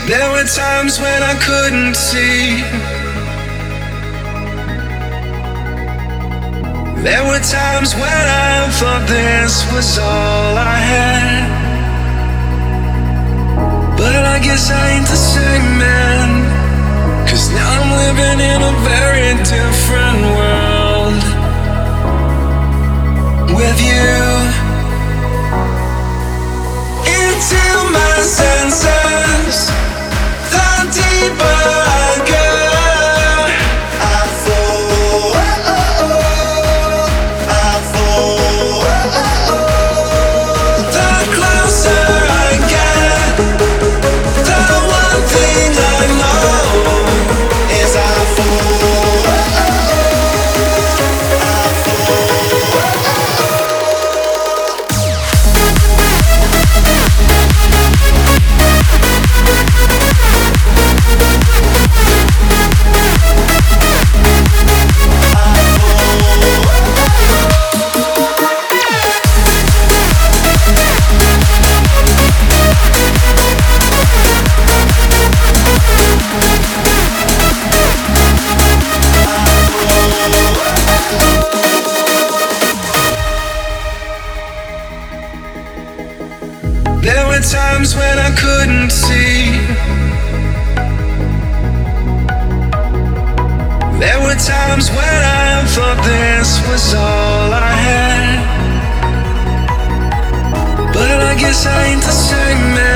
There were times when I couldn't see. There were times when I thought this was all I had. But I guess I ain't the same man, 'cause now I'm living in a very different world with you. Into my senses, the deeper I go, I fall, I fall. The closer I get, the one thing I know is I fall, I fall. There were times when I couldn't see. There were times when I thought this was all I had. But I guess I ain't the same man.